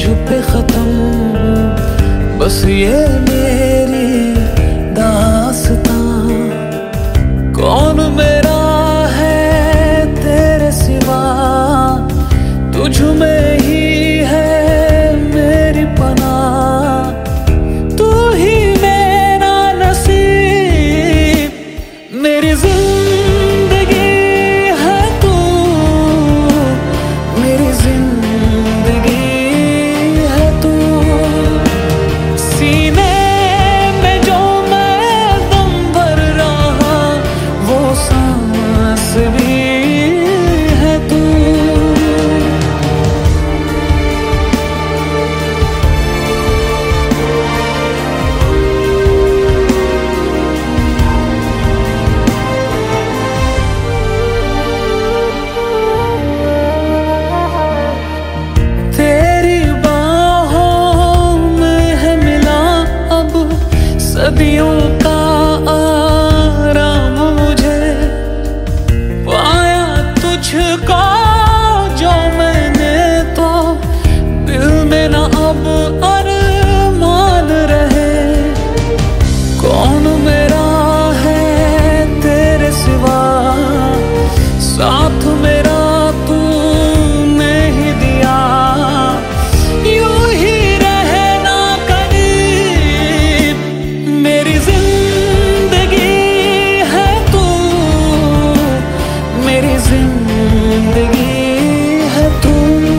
पे खत्म बस ये मेरी दास्तां। कौन मेरा है तेरे सिवा, तुझ में ही है मेरी पनाह। तू ही मेरा नसीब, मेरी जिंदगी है तू, मेरी जिंदगी है तू। सीने में जो मैं दम भर रहा वो सांस भी है तू। सदियों का आराम मुझे पाया तुझको जो मैंने, तो दिल में न अब अरमान रहे। कौन मेरा है तेरे सिवा, साथ मेरा तूने ही दिया। यूं ही रहना करीब, मेरी जिंदगी है तू, मेरी जिंदगी है तू।